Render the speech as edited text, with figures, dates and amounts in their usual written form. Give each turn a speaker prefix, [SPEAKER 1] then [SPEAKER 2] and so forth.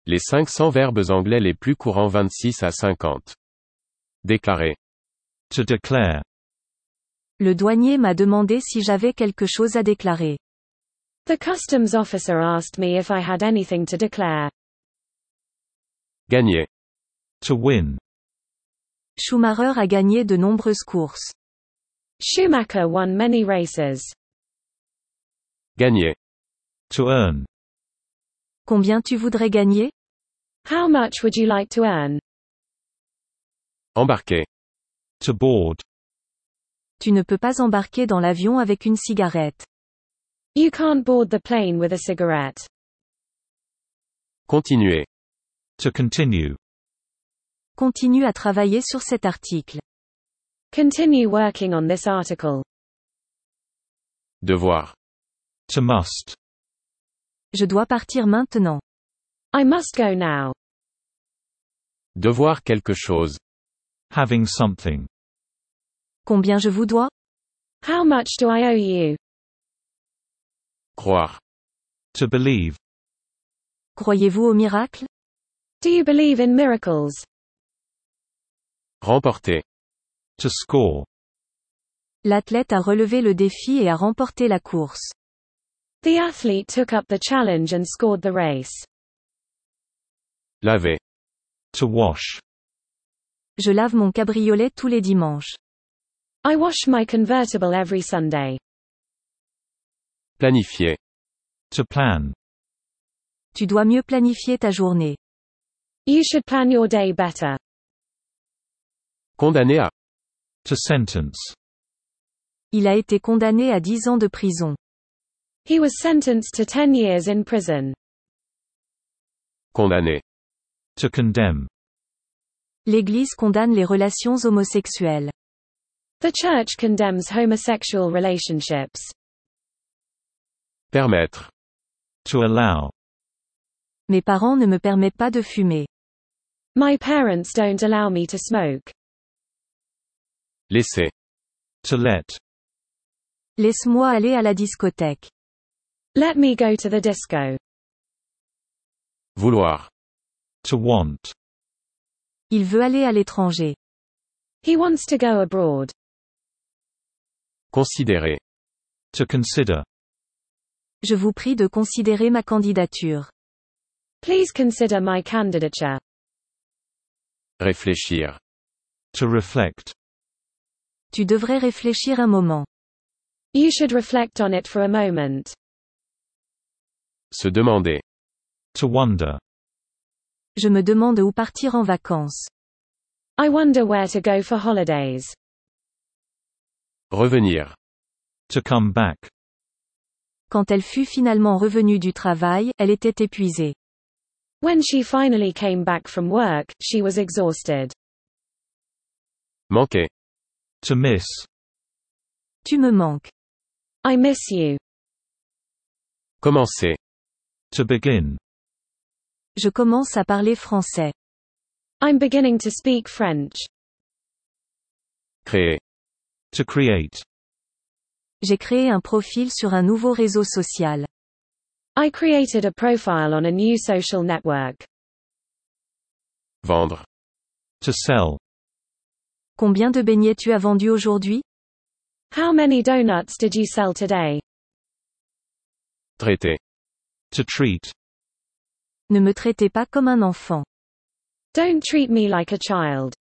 [SPEAKER 1] Les 500 verbes anglais les plus courants 26 à 50. Déclarer.
[SPEAKER 2] To declare.
[SPEAKER 3] Le douanier m'a demandé si j'avais quelque chose à déclarer.
[SPEAKER 4] The customs officer asked me if I had anything to declare.
[SPEAKER 1] Gagner.
[SPEAKER 2] To win.
[SPEAKER 3] Schumacher a gagné de nombreuses courses.
[SPEAKER 4] Schumacher won many races.
[SPEAKER 1] Gagner.
[SPEAKER 2] To earn.
[SPEAKER 3] Combien tu voudrais gagner?
[SPEAKER 4] How much would you like to earn?
[SPEAKER 1] Embarquer.
[SPEAKER 2] To board.
[SPEAKER 3] Tu ne peux pas embarquer dans l'avion avec une cigarette.
[SPEAKER 4] You can't board the plane with a cigarette.
[SPEAKER 1] Continuer.
[SPEAKER 2] To continue.
[SPEAKER 3] Continue à travailler sur cet article.
[SPEAKER 4] Continue working on this article.
[SPEAKER 1] Devoir.
[SPEAKER 2] To must.
[SPEAKER 3] Je dois partir maintenant.
[SPEAKER 4] I must go now.
[SPEAKER 1] Devoir quelque chose.
[SPEAKER 2] Having something.
[SPEAKER 3] Combien je vous dois?
[SPEAKER 4] How much do I owe you?
[SPEAKER 1] Croire.
[SPEAKER 2] To believe.
[SPEAKER 3] Croyez-vous au miracle?
[SPEAKER 4] Do you believe in miracles?
[SPEAKER 1] Remporter.
[SPEAKER 2] To score.
[SPEAKER 3] L'athlète a relevé le défi et a remporté la course.
[SPEAKER 4] The athlete took up the challenge and scored the race.
[SPEAKER 1] Laver.
[SPEAKER 2] To wash.
[SPEAKER 3] Je lave mon cabriolet tous les dimanches.
[SPEAKER 4] I wash my convertible every Sunday.
[SPEAKER 1] Planifier.
[SPEAKER 2] To plan.
[SPEAKER 3] Tu dois mieux planifier ta journée.
[SPEAKER 4] You should plan your day better.
[SPEAKER 1] Condamner à.
[SPEAKER 2] To sentence.
[SPEAKER 3] Il a été condamné à 10 ans de prison.
[SPEAKER 4] He was sentenced to 10 years in prison.
[SPEAKER 1] Condamner.
[SPEAKER 2] To condemn.
[SPEAKER 3] L'Église condamne les relations homosexuelles.
[SPEAKER 4] The church condemns homosexual relationships.
[SPEAKER 1] Permettre.
[SPEAKER 2] To allow.
[SPEAKER 3] Mes parents ne me permettent pas de fumer.
[SPEAKER 4] My parents don't allow me to smoke.
[SPEAKER 1] Laisser.
[SPEAKER 2] To let.
[SPEAKER 3] Laisse-moi aller à la discothèque.
[SPEAKER 4] Let me go to the disco.
[SPEAKER 1] Vouloir.
[SPEAKER 2] To want.
[SPEAKER 3] Il veut aller à l'étranger.
[SPEAKER 4] He wants to go abroad.
[SPEAKER 1] Considérer.
[SPEAKER 2] To consider.
[SPEAKER 3] Je vous prie de considérer ma candidature.
[SPEAKER 4] Please consider my candidature.
[SPEAKER 1] Réfléchir.
[SPEAKER 2] To reflect.
[SPEAKER 3] Tu devrais réfléchir un moment.
[SPEAKER 4] You should reflect on it for a moment.
[SPEAKER 1] Se demander.
[SPEAKER 2] To wonder.
[SPEAKER 3] Je me demande où partir en vacances.
[SPEAKER 4] I wonder where to go for holidays.
[SPEAKER 1] Revenir.
[SPEAKER 2] To come back.
[SPEAKER 3] Quand elle fut finalement revenue du travail, elle était épuisée.
[SPEAKER 4] When she finally came back from work, she was exhausted.
[SPEAKER 1] Manquer.
[SPEAKER 2] To miss.
[SPEAKER 3] Tu me manques.
[SPEAKER 4] I miss you.
[SPEAKER 1] Commencer.
[SPEAKER 2] To begin.
[SPEAKER 3] Je commence à parler français.
[SPEAKER 4] I'm beginning to speak French.
[SPEAKER 1] Créer.
[SPEAKER 2] To create.
[SPEAKER 3] J'ai créé un profil sur un nouveau réseau social.
[SPEAKER 4] I created a profile on a new social network.
[SPEAKER 1] Vendre.
[SPEAKER 2] To sell.
[SPEAKER 3] Combien de beignets tu as vendu aujourd'hui?
[SPEAKER 4] How many donuts did you sell today?
[SPEAKER 1] Traiter.
[SPEAKER 2] To treat.
[SPEAKER 3] Ne me traitez pas comme un enfant.
[SPEAKER 4] Don't treat me like a child.